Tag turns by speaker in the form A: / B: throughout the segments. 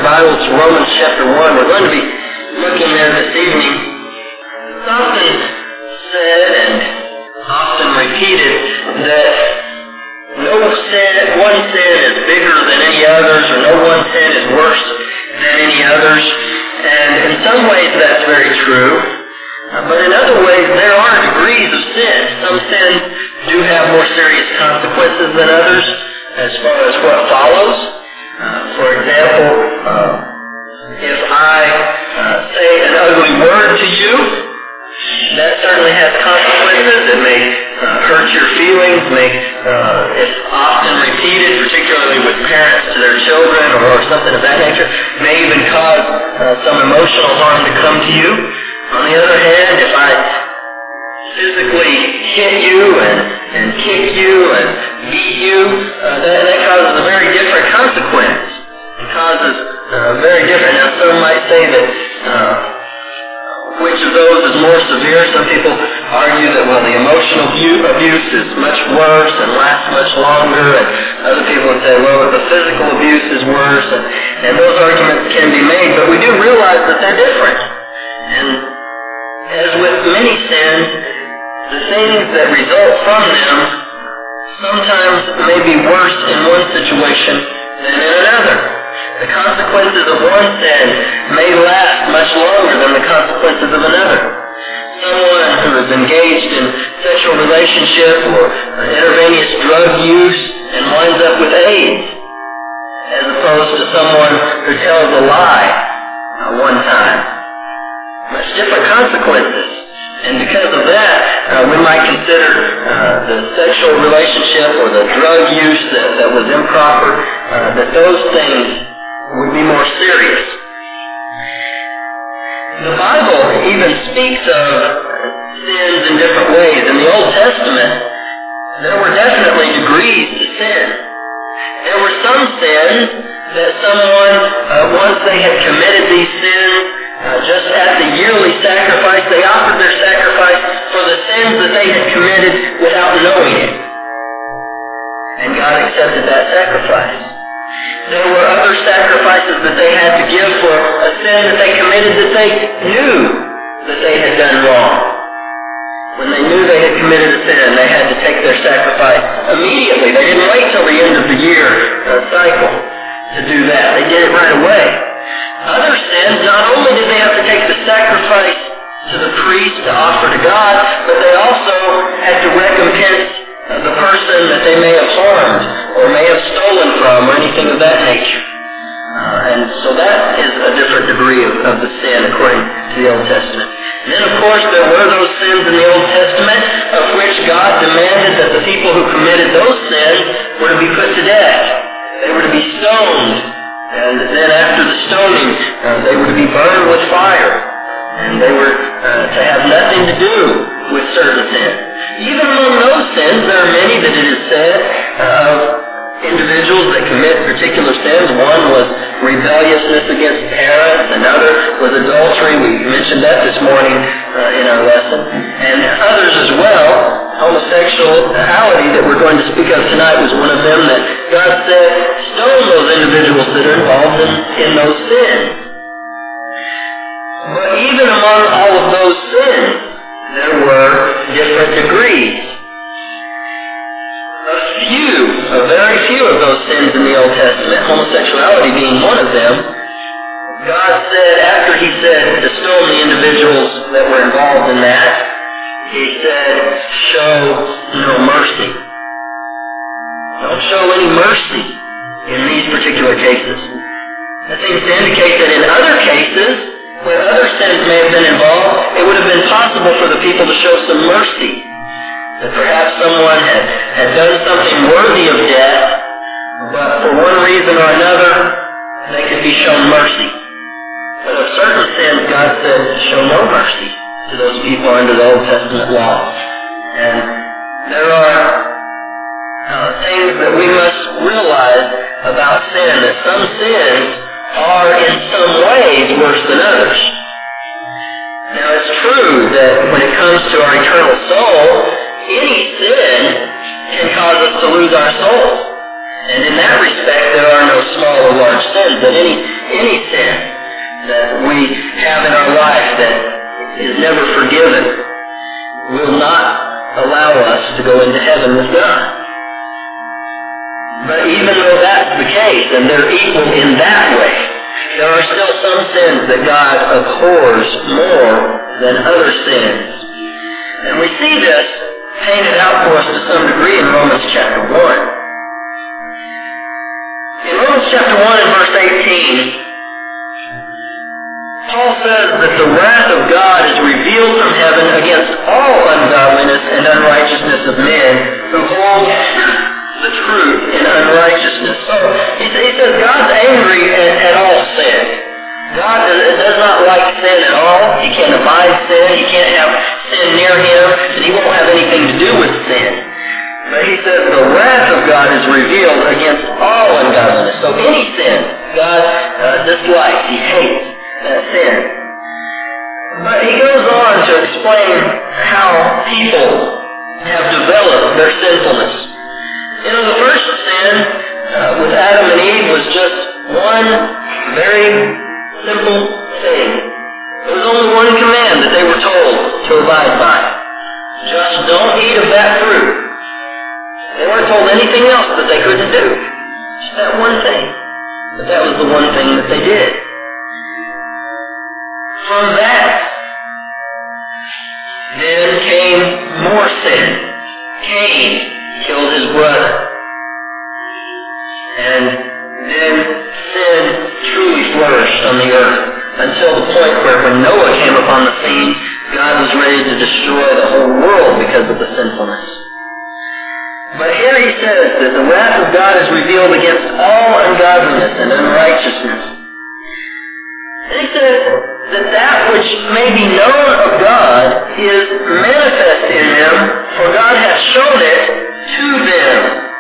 A: your Bible to Romans chapter 1. We're going to be looking there this evening. It's often said and often repeated that one sin is bigger than any others, or no one sin is worse than any others. And in some ways that's very true. But in other ways there are degrees of sin. Some sins do have more serious consequences than others as far as what follows. For example, if I say an ugly word to you, that certainly has consequences. It may hurt your feelings, it's often repeated, particularly with parents to their children or something of that nature, may even cause some emotional harm to come to you. On the other hand, if I physically hit you and kick you and beat you, that causes a very different consequence. It causes very different. Now, some might say that which of those is more severe? Some people argue that, well, the emotional abuse is much worse and lasts much longer, and other people would say, well, the physical abuse is worse, and those arguments can be made, but we do realize that they're different. And as with many sins, the things that result from them sometimes may be worse in one situation than in another. The consequences of one sin may last much longer than the consequences of another. Someone who is engaged in sexual relationship or intravenous drug use and winds up with AIDS, as opposed to someone who tells a lie one time. Much different consequences. And because of that, we might consider the sexual relationship or the drug use that was improper, that those things would be more serious. The Bible even speaks of sins in different ways. In the Old Testament, there were definitely degrees to sin. There were some sins that someone, once they had committed these sins, just at the yearly sacrifice, they offered their sacrifice for the sins that they had committed without knowing it. And God accepted that sacrifice. There were other sacrifices that they had to give for a sin that they committed that they knew that they had done wrong. When they knew they had committed a sin, they had to take their sacrifice immediately. They didn't wait till the end of the year cycle to do that. They did it right away. Other sins, not only did they have to take the sacrifice to the priest to offer to God, but they also had to recompense the person that they may have harmed or may have stolen from or anything of that nature. And so that is a different degree of the sin according to the Old Testament. And then, of course, there were those sins in the Old Testament of which God demanded that the people who committed those sins were to be put to death. They were to be stoned. And then after the stoning, they were to be burned with fire. And they were to have nothing to do with certain sins. Even among those sins, there are many that it is said of individuals that commit particular sins. One was rebelliousness against parents. Another was adultery. We mentioned that this morning in our lesson. And others as well. Homosexuality that we're going to speak of tonight was one of them that God said, stone those individuals that are involved in those sins. But even among all of those sins, there were different degrees. A very few of those sins in the Old Testament, homosexuality being one of them, God said, after He said to stone the individuals that were involved in that, He said, show no mercy. Don't show any mercy in these particular cases. That seems to indicate that in other cases, where other sins may have been involved, it would have been possible for the people to show some mercy. That perhaps someone had done something worthy of death, but for one reason or another, they could be shown mercy. But of certain sins, God said, show no mercy to those people under the Old Testament law. And there are things that we must realize about sin, that some sins are in some ways worse than others. Now it's true that when it comes to our eternal soul, any sin can cause us to lose our soul. And in that respect, there are no small or large sins, but any and they're equal in that way. There are still some sins that God abhors more than other sins. And we see this painted out for us to some degree in Romans chapter 1. In Romans chapter 1 and verse 18, Paul says that the wrath of God is revealed from heaven against all ungodliness and unrighteousness of men who hold the truth in unrighteousness. So he says God's angry at all sin. God does not like sin at all. He can't abide sin. He can't have sin near him, and he won't have anything to do with sin. But he says the wrath of God is revealed against all ungodliness. So any sin God dislikes, he hates that sin. But he goes on to explain how people have developed their sinfulness. You know, the first sin with Adam and Eve was just one very simple thing. There was only one command that they were told to abide by. Just don't eat of that fruit. They weren't told anything else that they couldn't do. Just that one thing. But that was the one thing that they did. From that, then came more sin. Cain killed his brother. And then sin truly flourished on the earth until the point where when Noah came upon the scene, God was ready to destroy the whole world because of the sinfulness. But here he says that the wrath of God is revealed against all ungodliness and unrighteousness. And he says that which may be known of God is manifest in them, for God hath shown it to them.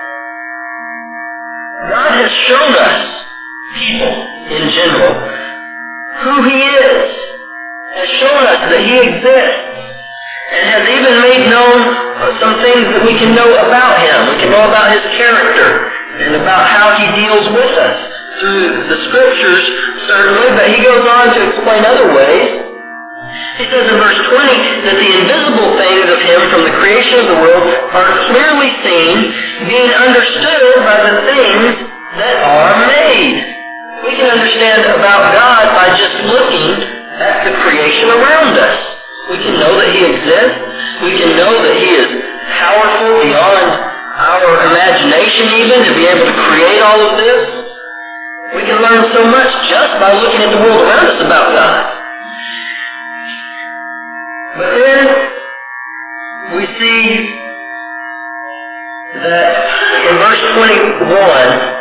A: God has shown us, people in general, who he is, has shown us that he exists, and has even made known some things that we can know about him. We can know about his character and about how he deals with us through the scriptures, certainly, but he goes on to explain other ways. He says in verse 20 that the invisible things of him from the creation of the world are clearly seen, being understood by the things that are made. We can understand about God by just looking at the creation around us. We can know that he exists. We can know that he is powerful beyond our imagination even to be able to create all of this. We can learn so much just by looking at the world around us about God. But then we see that in verse 21,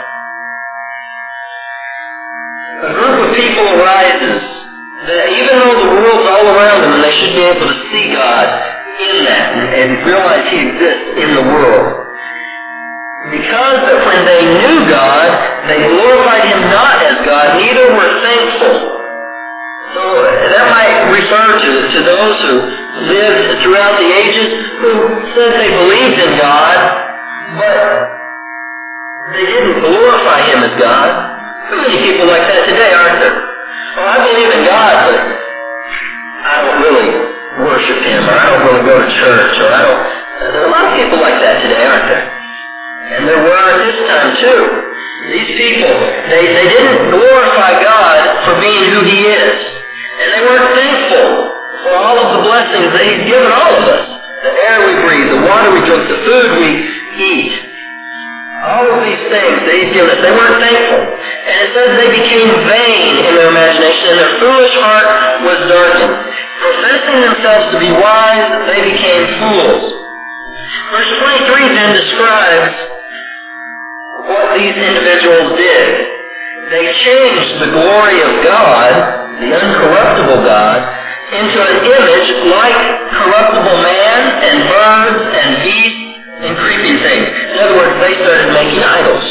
A: a group of people arises that even though the world's all around them and they should be able to see God in that and realize he exists in the world, because that when they knew God, they glorified him not as God, neither were thankful. So that might refer to those who lived throughout the ages who said they believed in God, but they didn't glorify him as God. How many people like that today, aren't there? Well, I believe in God, but I don't really worship him, or I don't really go to church, or there are a lot of people like that today, aren't there? And there were at this time too. These people, they didn't glorify God for being who he is. And they weren't thankful for all of the blessings that he's given all of us. The air we breathe, the water we drink, the food we eat. All of these things that he's given us, they weren't thankful. And it says they became vain in their imagination, and their foolish heart was darkened. Professing themselves to be wise, they became fools. Verse 23 then describes what these individuals did. They changed the glory of God, the uncorruptible God, into an image like corruptible man and birds and beasts and creeping things. In other words, they started making idols.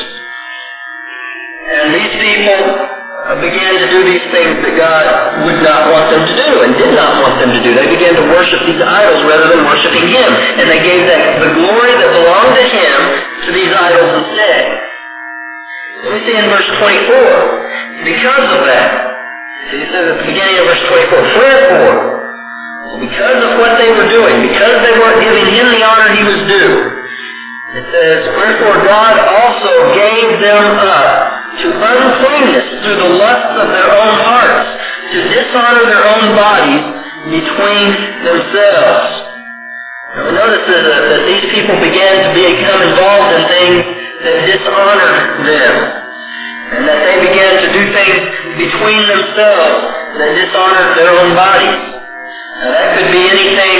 A: And these people began to do these things that God would not want them to do and did not want them to do. They began to worship these idols rather than worshiping him. And they gave the glory that belonged to him to these idols instead. Let me see in verse 24. Because of that, he says at the beginning of verse 24, wherefore, because of what they were doing, because they weren't giving him the honor he was due, it says, wherefore God also gave them up to uncleanness through the lusts of their own hearts, to dishonor their own bodies between themselves. Now we notice that these people began to become involved in things that dishonor them, and that they began to do things between themselves that dishonored their own bodies. Now that could be anything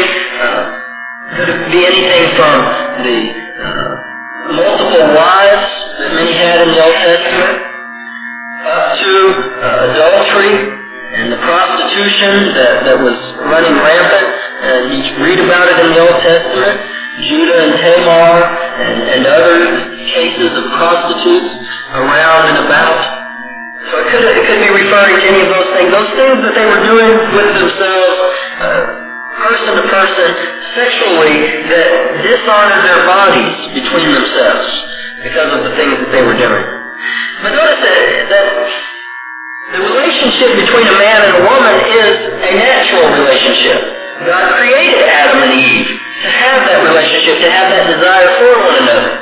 A: from the multiple wives that many had in the Old Testament, up to adultery and the prostitution that was running rampant. And you read about it in the Old Testament, Judah and Tamar and other cases of prostitutes around and about. So it could be referring to any of those things that they were doing with themselves, person to person, sexually, that dishonored their bodies between themselves because of the things that they were doing. But notice that the relationship between a man and a woman is a natural relationship. God created Adam and Eve to have that relationship, to have that desire for one another.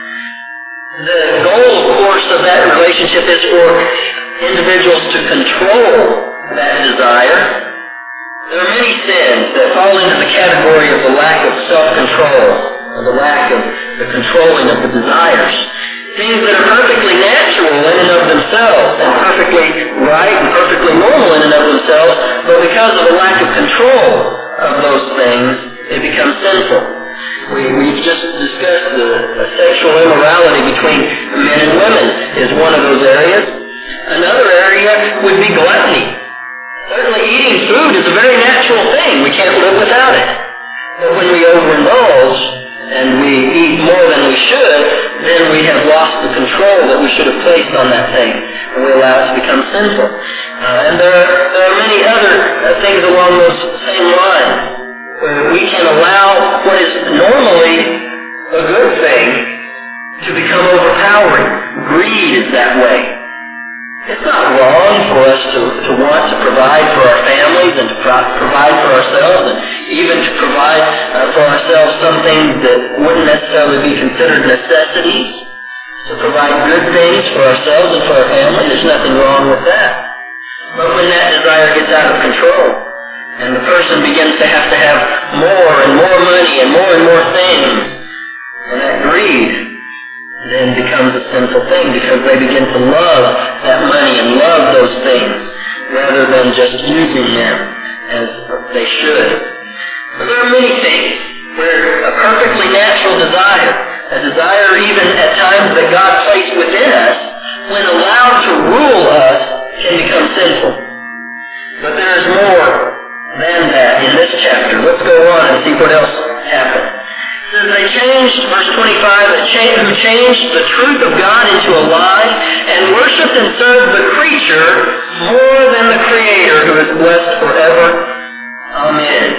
A: The goal, of course, of that relationship is for individuals to control that desire. There are many sins that fall into the category of the lack of self-control, or the lack of the controlling of the desires. Things that are perfectly natural in and of themselves, and perfectly right and perfectly normal in and of themselves, but because of a lack of control of those things, it becomes sinful. We've just discussed the sexual immorality between men and women is one of those areas. Another area would be gluttony. Certainly eating food is a very natural thing. We can't live without it. But when we overindulge and we eat more than we should, then we have lost the control that we should have placed on that thing, and we allow it to become sinful. And there are many other things along those same lines, where we can allow what is normally a good thing to become overpowering. Greed is that way. It's not wrong for us to want to provide for our families and to provide for ourselves, and even to provide for ourselves something that wouldn't necessarily be considered necessities, to provide good things for ourselves and for our family. There's nothing wrong with that. But when that desire gets out of control, and the person begins to have more and more money and more things, and that greed then becomes a sinful thing, because they begin to love that money and love those things rather than just using them as they should. But there are many things where a perfectly natural desire, a desire even at times that God placed within us, when allowed to rule us, can become sinful. But there is more than that in this chapter. Let's go on and see what else happened. They changed, verse 25, who changed the truth of God into a lie and worshipped and served the creature more than the Creator, who is blessed forever. Amen.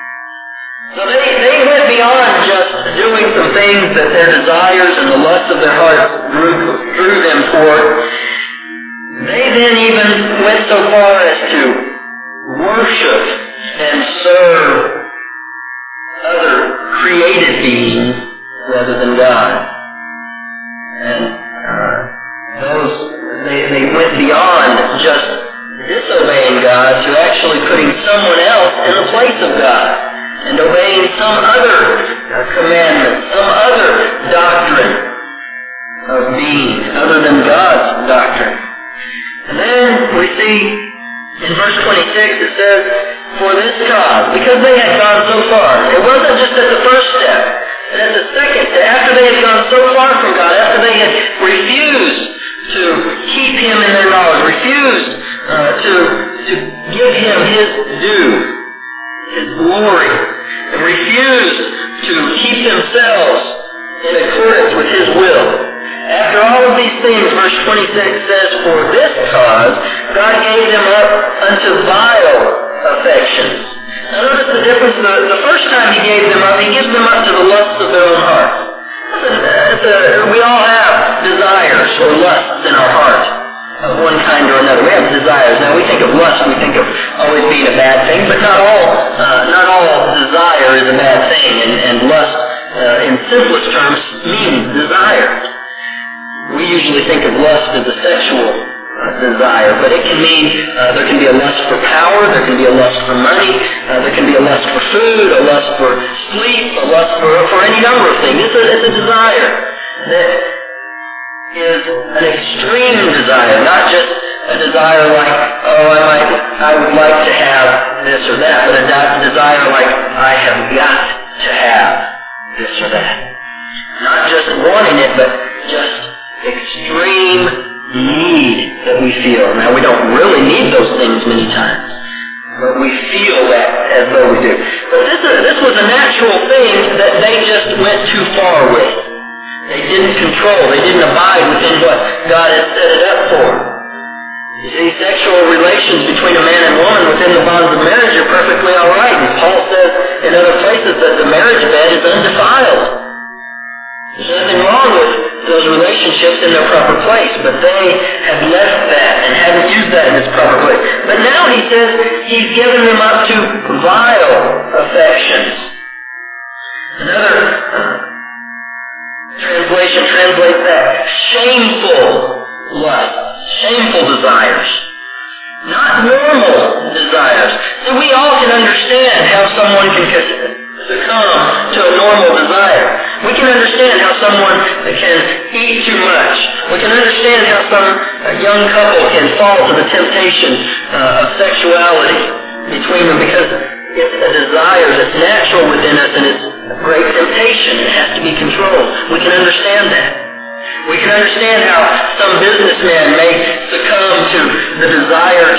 A: So they went beyond just doing some things that their desires and the lusts of their hearts drew them toward. They then even went so far as to worship and serve other created beings rather than God. And they went beyond just disobeying God to actually putting someone else in the place of God and obeying some other commandment, some other doctrine of being other than God's doctrine. And then we see in verse 26 it says, for this cause, because they had gone so far. It wasn't just at the first step, but at the second step, after they had gone so far from God, after they had refused to keep Him in their knowledge, refused to give Him His due, His glory, and refused to keep themselves in accordance with His will. After all of these things, verse 26 says, for this cause, God gave them up unto vile affections. Now notice the difference. The first time He gave them up, He gives them up to the lusts of their own heart. We all have desires or lusts in our heart of one kind or another. We have desires. Now we think of lust, we think of always being a bad thing, but not all desire is a bad thing, and lust in simplest terms means desire. We usually think of lust as a sexual desire, but it can mean there can be a lust for power, there can be a lust for money, there can be a lust for food, a lust for sleep, a lust for any number of things. It's a desire that is an extreme desire, not just a desire like, I would like to have this or that, but a desire like, I have got to have this or that. Not just wanting it, but just extreme need that we feel. Now, we don't really need those things many times, but we feel that as though we do. But this was a natural thing that they just went too far with. They didn't control. They didn't abide within what God had set it up for. You see, sexual relations between a man and woman within the bonds of marriage are perfectly all right. And Paul says in other places that the marriage bed is undefiled. There's nothing wrong with those relationships in their proper place, but they have left that and haven't used that in its proper place. But now he says he's given them up to vile affections. Another translation translates that shameful lust, shameful desires, not normal desires. See, we all can understand how someone can succumb to a normal desire. We can understand how someone can eat too much. We can understand how some young couple can fall to the temptation of sexuality between them because it's a desire that's natural within us and it's a great temptation. It has to be controlled. We can understand that. We can understand how some businessman may succumb to the desire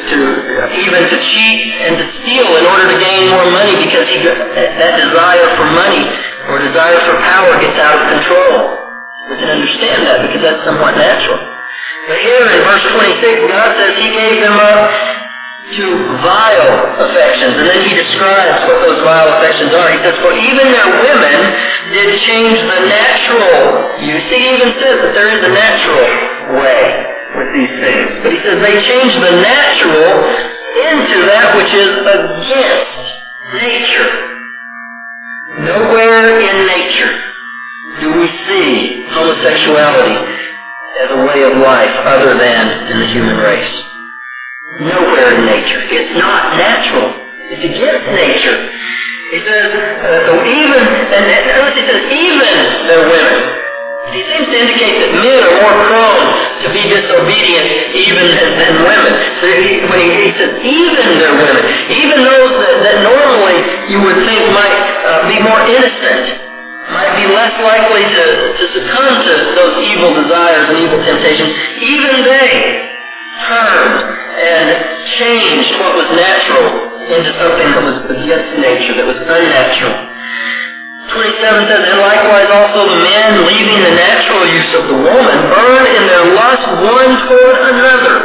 A: to cheat and to steal in order to gain more money because that desire for money or desire for power gets out of control. We can understand that because that's somewhat natural. But here in verse 26, God says he gave them up to vile affections. And then he describes what those vile affections are. He says, for even their women did change the natural use. He even says that there is a natural way with these things. But he says they changed the natural into that which is against nature. Nowhere in nature do we see homosexuality as a way of life other than in the human race. Nowhere in nature. It's not natural. It's against nature. He says, notice he says, even their women. He seems to indicate that men are more prone to be disobedient even than women. So when he says, even their women, even those that normally you would think might be more innocent, might be less likely to succumb to those evil desires and evil temptations, even they turned and changed what was natural into something that was against nature, that was unnatural. 27 says, and likewise also the men, leaving the natural use of the woman, burn in their lust one toward another.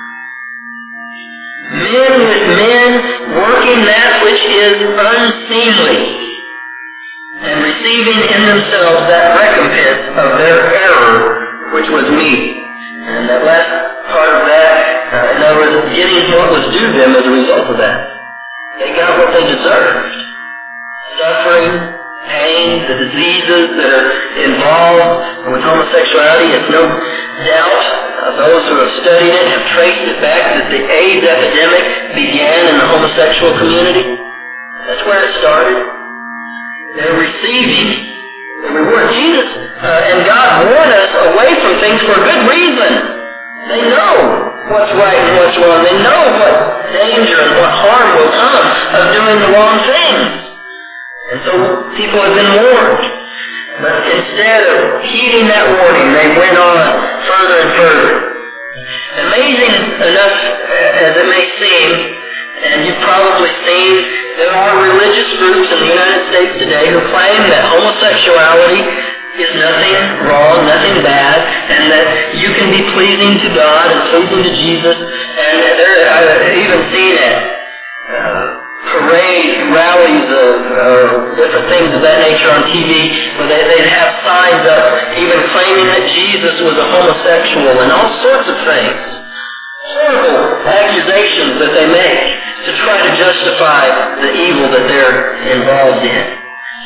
A: Men with men working that which is unseemly, and receiving in themselves that recompense of their error, which was meat. And that last part of that, in other words, getting what was due them as a result of that. They got what they deserved. Suffering, pain, the diseases that are involved with homosexuality. It's no doubt those who have studied it have traced it back that the AIDS epidemic began in the homosexual community. That's where it started. They're receiving the reward. Jesus and God warn us away from things for a good reason. They know what's right and what's wrong. They know what danger and what harm will come of doing the wrong things. And so people have been warned. But instead of heeding that warning, they went on further and further. Amazing enough as it may seem, and you've probably seen, there are religious groups in the United States today who claim that homosexuality is nothing wrong, nothing bad, and that you can be pleasing to God and pleasing to Jesus. And I've even seen it. Parades, rallies of different things of that nature on TV where they'd have signs up even claiming that Jesus was a homosexual and all sorts of things. Horrible accusations that they make to try to justify the evil that they're involved in.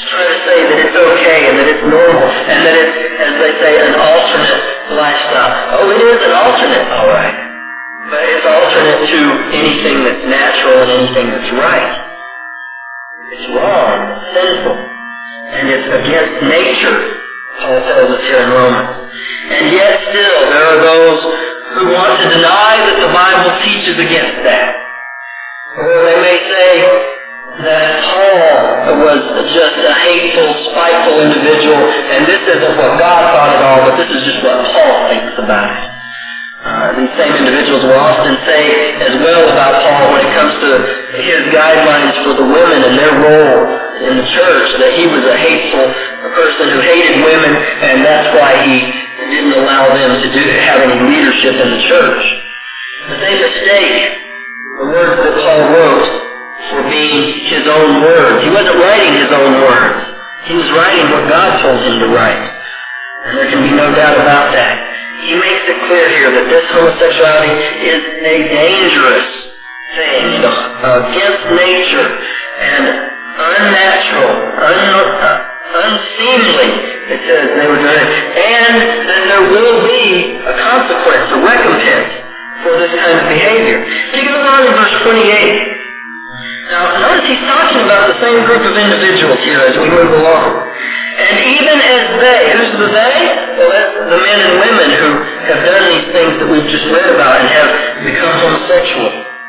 A: trying to say that it's okay and that it's normal and that it's, as they say, an alternate lifestyle. Oh, it is an alternate, all right. But it's alternate to anything that's natural and anything that's right. It's wrong, sinful, and it's against nature, Paul tells us here in Romans. And yet still, there are those who want to deny that the Bible teaches against that. Or they may say that Paul was just a hateful, spiteful individual, and this isn't what God thought at all, but this is just what Paul thinks about it. These same individuals will often say as well about Paul when it comes to his guidelines for the women and their role in the church, that he was a hateful person who hated women, and that's why he didn't allow them to have any leadership in the church. But they mistake the words that Paul wrote for being his own words. He wasn't writing his own words. He was writing what God told him to write. And there can be no doubt about that. He makes it clear here that this homosexuality is a dangerous thing, against nature, and unnatural, unseemly, it says they were doing it, and that there will be a consequence, a recompense for this kind of behavior. But he goes on in verse 28. Now, notice he's talking about the same group of individuals here as we move along. And even as they, who's the they? Well, that's the men and women who have done these things that we've just read about and have become homosexual.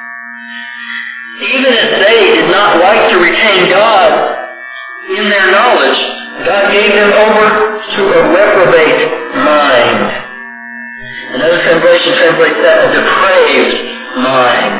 A: Even as they did not like to retain God in their knowledge, God gave them over to a reprobate mind. Another translation translates that a depraved mind.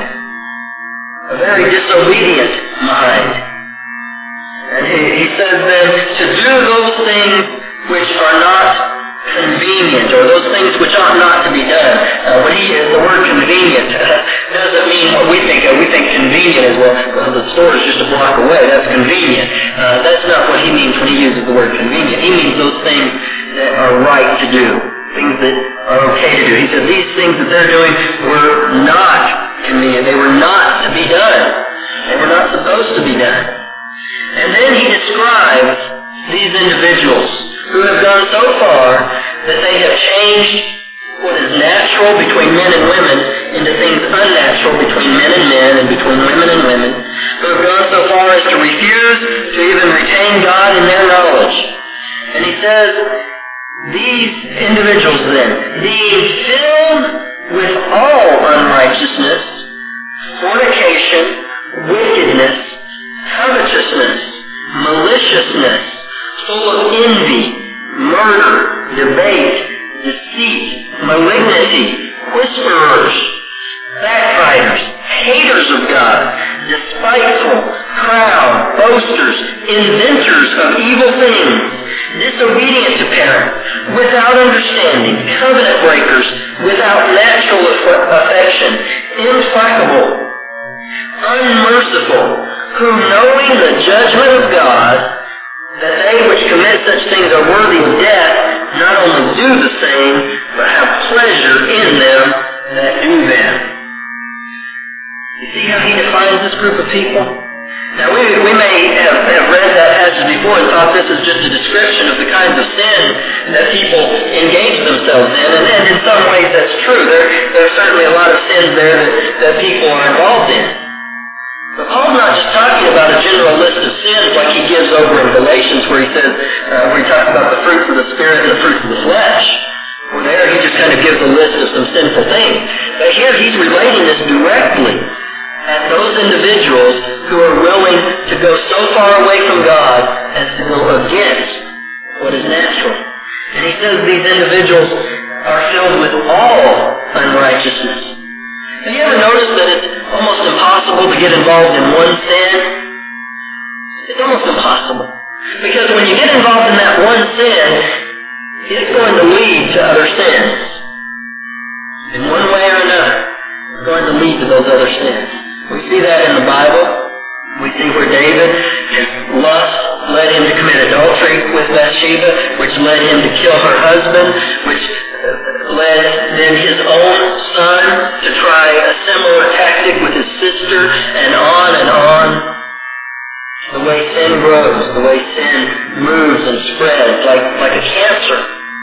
A: A very disobedient mind. And he says then, to do those things which are not convenient, or those things which ought not to be done. The word convenient doesn't mean what we think of. We think convenient as well. The store is just a block away. That's convenient. That's not what he means when he uses the word convenient. He means those things that are right to do, things that are okay to do. He said these things that they're doing were not convenient. They were not to be done. They were not supposed to be done. And then he describes these individuals who have gone so far that they have changed what is natural between men and women into things unnatural between men and men and between women and women, who have gone so far as to refuse to even retain God in their knowledge. And he says, these individuals then, being filled with all unrighteousness, fornication, wickedness, covetousness, maliciousness, full of envy, murder, debate, deceit, malignity, whisperers, backbiters, haters of God, despiteful, proud, boasters, inventors of evil things, disobedient to parents, without understanding, covenant breakers, without natural affection, implacable, unmerciful, who knowing the judgment of God, that they which commit such things are worthy of death, not only do the same, but have pleasure in them that do them. You see how he defines this group of people? Now we may have read that passage before and thought this is just a description of the kinds of sin that people engage themselves in, and in some ways that's true. There are certainly a lot of sins there that people are involved in. But Paul's not just talking about a general list of sins like he gives over in Galatians where he says, where he talks about the fruits of the Spirit and the fruits of the flesh. Well, there he just kind of gives a list of some sinful things. But here he's relating this directly at those individuals who are willing to go so far away from God as to go against what is natural. And he says these individuals are filled with all unrighteousness. Have you ever noticed that it's almost impossible to get involved in one sin? It's almost impossible. Because when you get involved in that one sin, it's going to lead to other sins. In one way or another, it's going to lead to those other sins. We see that in the Bible. We see where David, his lust led him to commit adultery with Bathsheba, which led him to kill her husband, which led then his own son to try a similar tactic with his sister, and on, the way sin grows, the way sin moves and spreads like a cancer.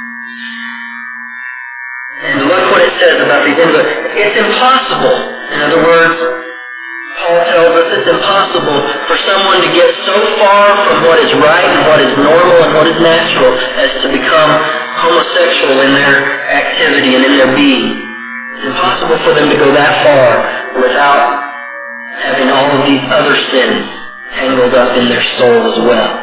A: And look what it says about these individuals. It's impossible. In other words, Paul tells us it's impossible for someone to get so far from what is right and what is normal and what is natural as to become homosexual in their activity and in their being. It's impossible for them to go that far without having all of these other sins tangled up in their soul as well.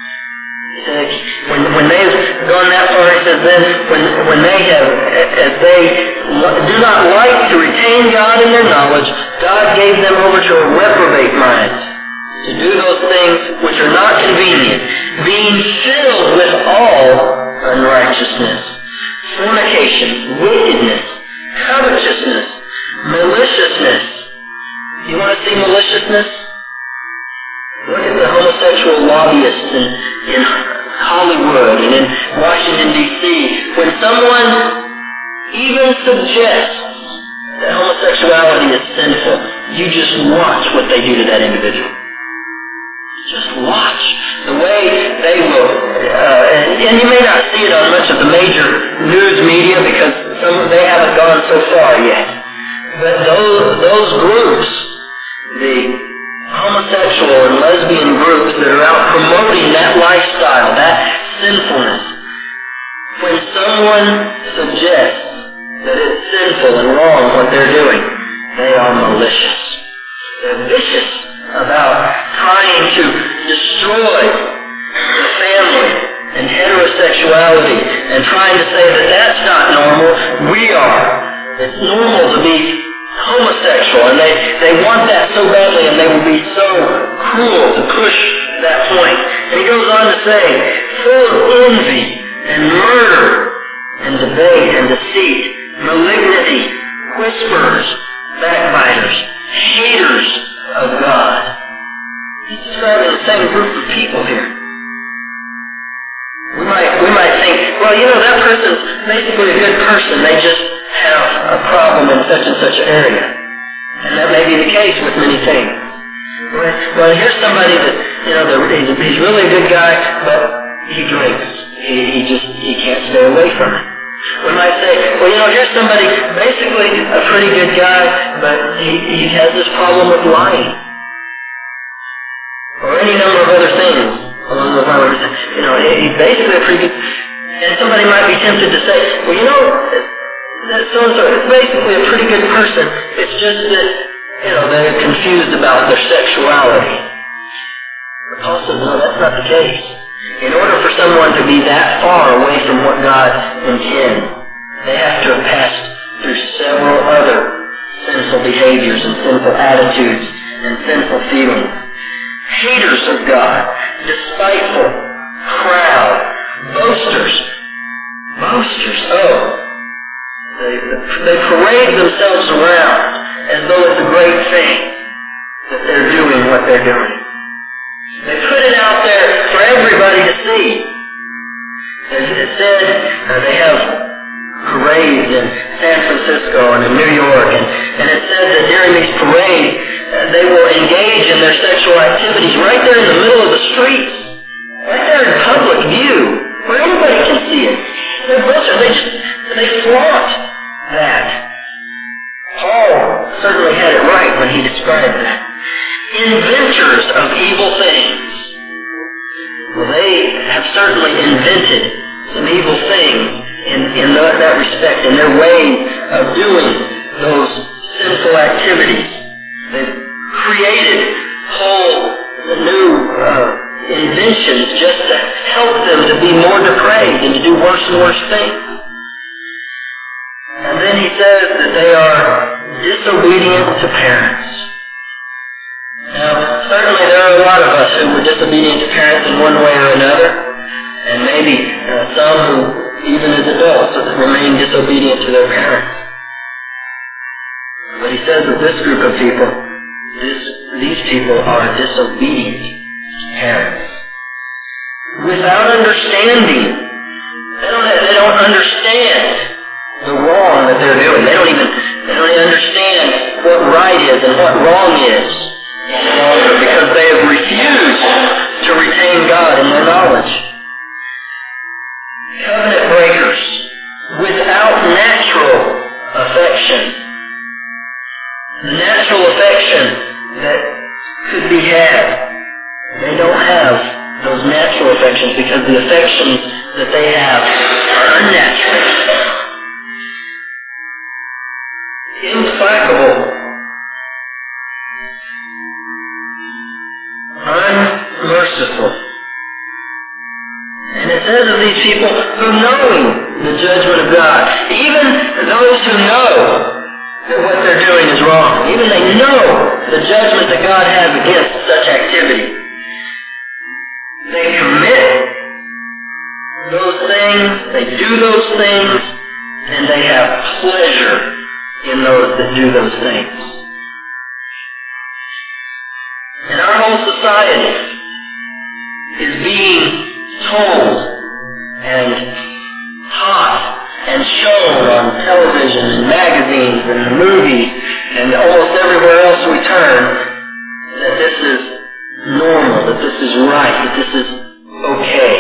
A: When they've gone that far, he says, then when they have, as they do not like to retain God in their knowledge, God gave them over to a reprobate mind, to do those things which are not convenient, being filled with all unrighteousness, fornication, wickedness, covetousness, maliciousness. You want to see maliciousness? Look at the homosexual lobbyists in Hollywood and in Washington, D.C. When someone even suggests that homosexuality is sinful, you just watch what they do to that individual. Just watch the way they will. And you may not see it on much of the major news media because they haven't gone so far yet. But those groups, the homosexual and lesbian groups that are out promoting that lifestyle, that sinfulness, when someone suggests that it's sinful and wrong what they're doing, they are malicious. They're vicious about trying to destroy the family and heterosexuality and trying to say that that's not normal. We are. It's normal to be homosexual, and they want that so badly, and they will be so cruel to push that point. And he goes on to say, full of envy and murder and debate and deceit, malignity, whisperers, backbiters, haters of God. He's describing the same group of people here. We might think, well, that person's basically a good person. They just have a problem in such and such an area. And that may be the case with many things. Well, here's somebody that, he's really a good guy, but he drinks. He can't stay away from it. We might say, well, here's somebody basically a pretty good guy, but he has this problem with lying. Or any number of other things along those lines. He's basically a pretty good, and somebody might be tempted to say, well, that so-and-so is basically a pretty good person. It's just that, they're confused about their sexuality. But Paul says, no, that's not the case. In order for someone to be that far away from what God intends, they have to have passed through several other sinful behaviors and sinful attitudes and sinful feelings. Haters of God, despiteful, proud, boasters. They parade themselves around as though it's a great thing that they're doing what they're doing. They put it out there for everybody to see. It said they have parades in San Francisco and in New York, and it said that during these parades, they will engage in their sexual activities right there in the middle of the streets, right there in public view, where everybody can see it. They're boasters. They flaunt that. Paul certainly had it right when he described that. Inventors of evil things. Well, they have certainly invented some evil things in that respect, in their way of doing those sinful activities. They've created whole new inventions just to help them to be more depraved and to do worse and worse things. And then he says that they are disobedient to parents. Now, certainly there are a lot of us who were disobedient to parents in one way or another, and maybe some who, even as adults, remain disobedient to their parents. But he says that this group of people, these people are disobedient parents. Without understanding. They don't understand the wrong that they're doing. They don't even understand what right is and what wrong is any longer, because they have refused to to retain God in their knowledge. Covenant breakers without natural affection. The natural affection that could be had. They don't have those natural affections because the affections that they have are unnatural. Implacable. Unmerciful. And it says of these people who knowing the judgment of God, even those who know that what they're doing is wrong, even they know the judgment that God has against such activity, they commit those things, they do those things, and they have pleasure in those that do those things. And our whole society is being told and taught and shown on television and magazines and movies and almost everywhere else we turn that this is normal, that this is right, that this is okay.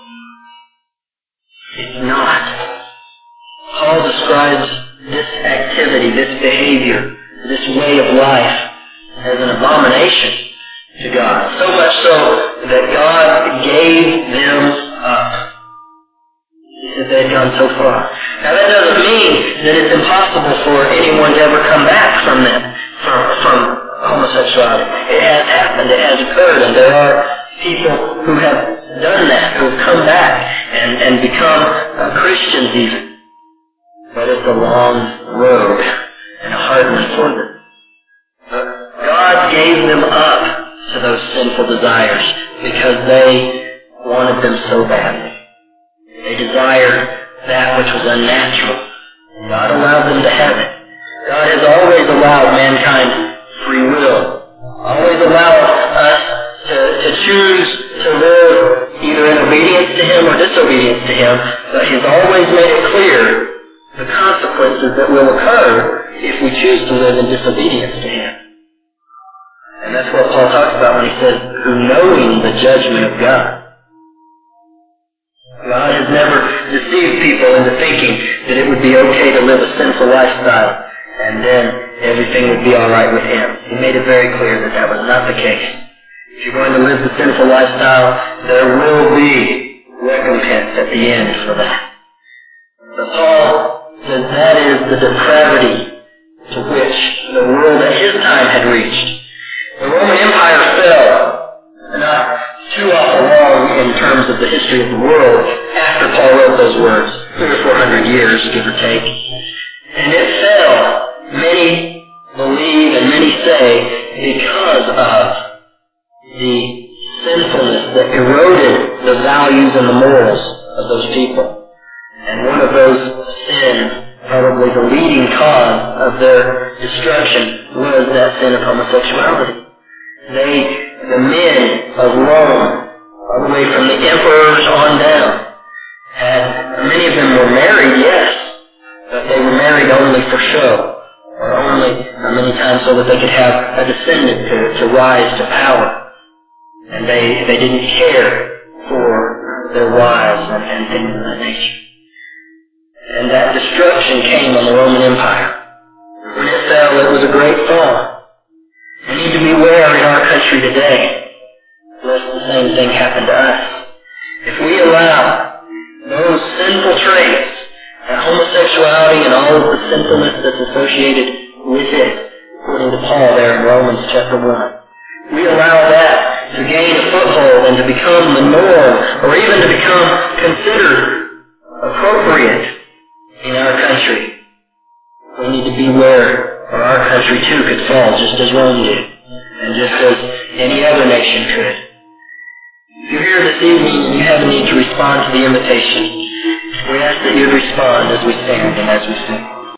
A: It's not. Paul describes this activity, this behavior, this way of life as an abomination to God. So much so that God gave them up. That they'd gone so far. Now that doesn't mean that it's impossible for anyone to ever come back from them, from homosexuality. It has happened, it has occurred, and there are people who have done that, who have come back and become Christians even. But it's a long road and a hard one for them. God gave them up to those sinful desires because they wanted them so badly. They desired that which was unnatural. God allowed them to have it. God has always allowed mankind free will. Always allowed us to choose to live either in obedience to Him or disobedience to Him, but He's always made it clear the consequences that will occur if we choose to live in disobedience to Him. And that's what Paul talks about when he says, who knowing the judgment of God. God has never deceived people into thinking that it would be okay to live a sinful lifestyle and then everything would be alright with Him. He made it very clear that that was not the case. If you're going to live the sinful lifestyle, there will be recompense at the end for that. But Paul says that is the depravity to which the world at his time had reached. The Roman Empire fell, not too awful long in terms of the history of the world after Paul wrote those words, 300 or 400 years, give or take. And it fell, many believe and many say, because of the sinfulness that eroded the values and the morals of those people. And one of those sins, probably the leading cause of their destruction, was that sin of homosexuality. The men of Rome, all the way from the emperors on down, many of them were married, yes, but they were married only for show, or only many times so that they could have a descendant to rise to power. And they didn't care for their wives and things of that nature. And that destruction came on the Roman Empire. When it fell, it was a great fall. We need to beware in our country today, lest the same thing happen to us. If we allow those sinful traits, and homosexuality and all of the sinfulness that's associated with it, according to Paul there in Romans chapter 1, we allow that to gain a foothold and to become the norm, or even to become considered appropriate in our country, we need to beware, or our country too could fall just as Rome did, and just as any other nation could. If you're here this evening and you have a need to respond to the invitation, we ask that you'd respond as we stand and as we sing.